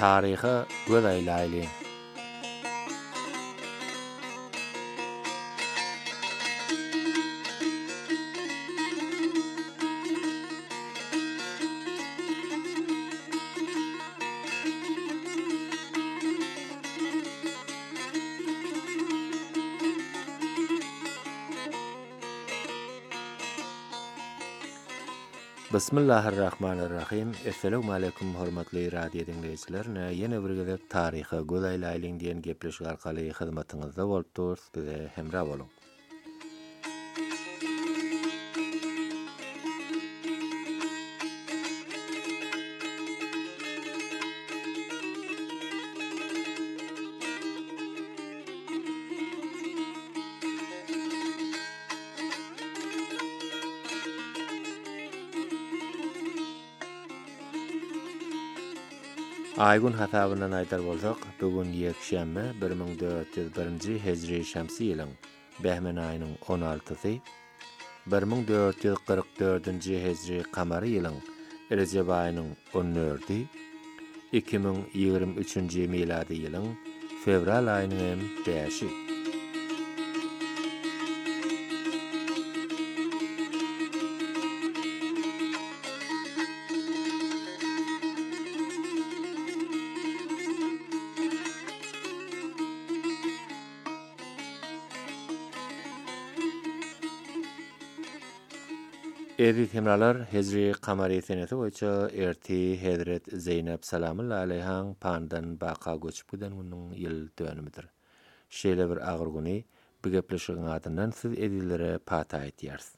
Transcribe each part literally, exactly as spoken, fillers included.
Taryhy göz aýlaýly. Bismillahirrahmanirrahim. Assalamu alaykum hormatly radio dinleýijiler. Ýene bir gezek taryhy göz aýlaýlyň diýen gepleşik arkaly hyzmatyňyzda bolup durýar, bize hemra boluň. Aýgün hasabynan aýdar bolsak, bugün ýekşembe bir ming dört ýüz birinji hejri şämsi ýylyň Behmen aýynyň on altysy, bir ming dört ýüz kırk dördünji hejri kamary ýylyň Rejep aýynyň on dördi, iki ming ýygrimi üçünji miladi ýylyň fevral aýynyň beşi. Ezi hemralar hejri kamary senesi boýunça erti Hazret Zeynep salamullahi alayhaň pandan baqa göçüp giden güniň ýyl dönümidir. Şeýle bir agyr güni bu gepleşigiň adyndan siz edilere pata aýtýarsyz.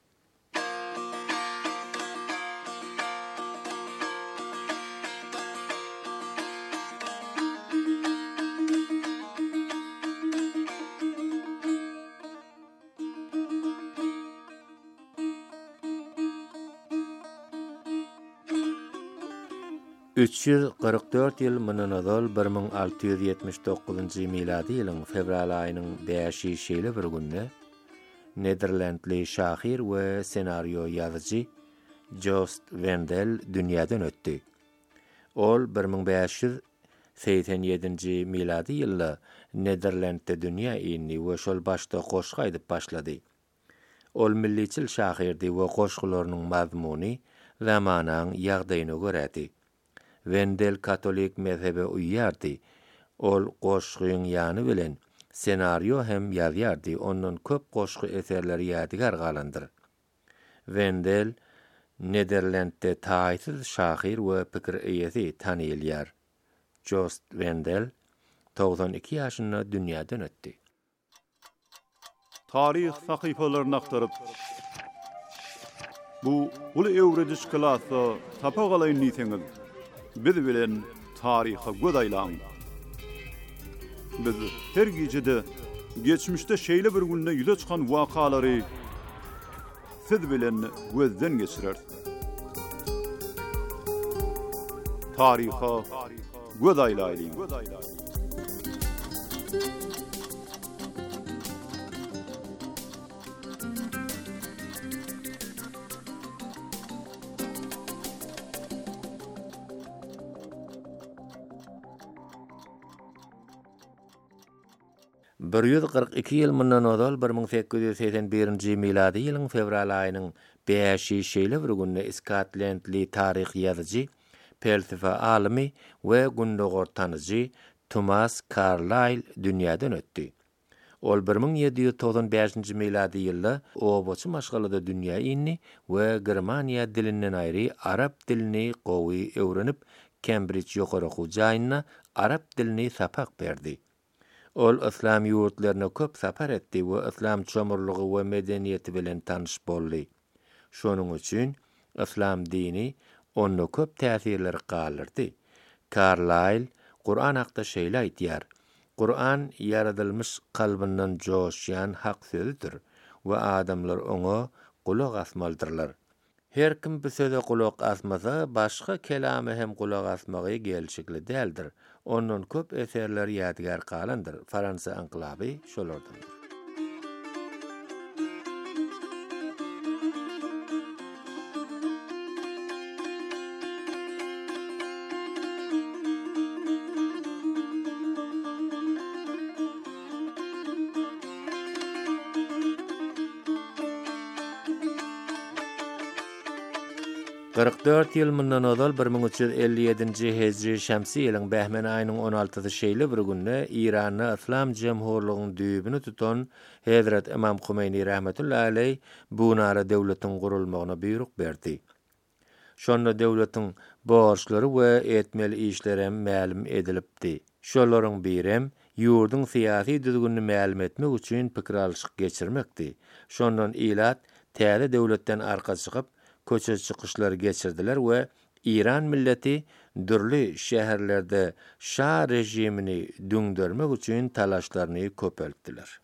üç ýüz kırk dört ýyl mundan bir ming alty ýüz ýetmiş dokuzynji miladi ýylyň fevral aýynyň beşi şeýle bir günde Nederlandly şahyr we senaryo ýazyjy Joost Wendel dünýäden ötdi. Ol bir ming beş ýüz seksen ýedinji miladi ýylda Nederlandda dünýä ýyny we şol başda goşgy aýdyp başlady. Ol milliçil şahyrdy we goşgularynyň mazmuny zamanyň ýagdaýyna görädi. Wendel katolik mezhebe uýýardy. Ol goşgyň ýany bilen senaryo hem ýazýardy. Ondan köp goşgy eserleri ýadygar galandyr. Wendel Nederlandde taýsyz şahyr we pikir eýesi tanylýar. Joost Wendel doksan iki ýaşynda dünýäden ötdi. Tarih sakypalaryny aktaryp bu uly ewrediş klasy tapa galaýyn diýseňiz, biz bilen taryha göz aýlaň. Biz her gijede geçmişde şeýle bir günde ýüze çykan wakalary siz bilen gözden geçirer. Taryha göz aýlaýyn. bir yüz kırk iki ýyl mundan ozal bir ming sekkiz ýüz seksen birinji miladi ýylyň fevral aýynyň beşi şeýle bir günde Skotlandly taryh ýazyjy, felsefe alimi we gündogor tanyjy Thomas Carlyle dünýäden ötdi. Ol bir ming ýedi ýüz togsan beşinji miladi ýylda obaçy maşgalada dünýä ýyny we Germaniýa dilinden aýry arab dilini gowy öwrenip Cambridge ýokary hujaýyna arab dilini sapak berdi. Ol İslam ýurtlaryna köp sapar etdi we İslam çomurlugy we medeniýeti bilen tanyş boldy. Şonuň üçin İslam dini onu köp täsirleri galyrdy. Carlyle Kur'an hakda şeýle aýtýar. Kur'an yaradylmış kalbynden joşýan hak sözüdür we adamlar oňa kulak asmalydyrlar. Her kim bu söze kulak asmasa, başga kelame hem kulak asmagy gelşikli däldir. Onun köp eserleri ýadygar galandyr. Fransa anklaby şolardyr. qirq dört ýyl mundan ozal bir ming üç ýüz elli ýedinji hejri şämsi ýylyň Bähmen aýynyň on altysy şeýle bir günde Iranyň Islam Jemhurlygynyň düýbini tutan Hazrat Imam Humeyni rahmetullahi aleyh bu nara döwletiň gurulmagyna buyruk berdi. Şonda döwletiň borçlary we etmeli işleri ma'lum edilipdi. Şolaryň birem ýurdun syýasy düzgünini ma'lum etmek üçin pikir alşyk geçirmekdi. Şondan ilat täze döwletden arka çykyp köçe çykyşlary geçirdiler we İran milleti dürli şäherlerde şah rejimini düňdermek üçin talaşlaryny köpeltdiler.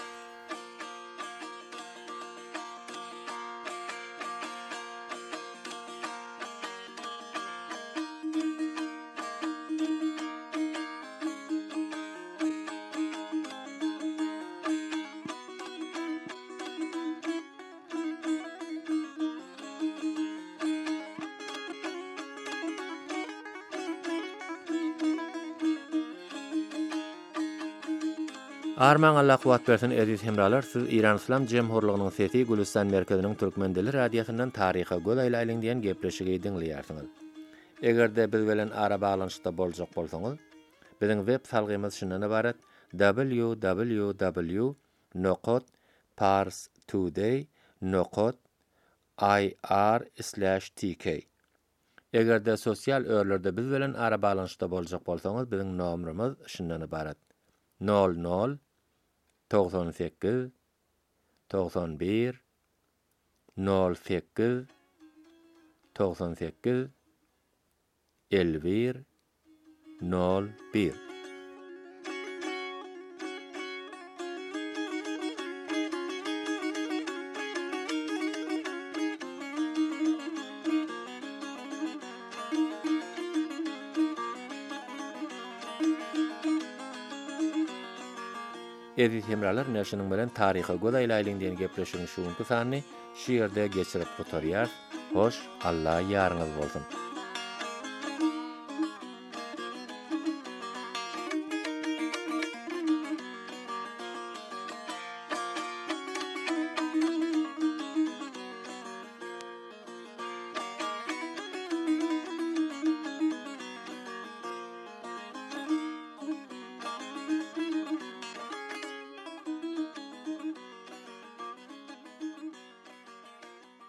Arman Allah kuwat bersin aziz hemralar, siz İran İslam Jemhurlygynyň sesi Gülistan merkeziniň Türkmendeli radiosyndan taryha göz aýlaýlyň diýen gepleşigi dinleýärsiňiz. Egerde biz bilen ara baglanyşda boljak bolsaňyz, biziň web salgymyz şundan ibaret: w w w nokta parstoday nokta i r slash t k. Egerde sosial örlerde biz bilen ara baglanyşda boljak bolsaňyz, biziň nomerimiz şundan ibaret: nol nol doksan sekiz doksan bir nol sekiz doksan sekiz elli bir nol bir. Aziz hemralar, näşiniň bilen taryha göz aýlaýlyň diýen gepleşigiň şuňky sany şiýerde geçirip gotarýar. Hoş, Allah ýarňyz bolsun.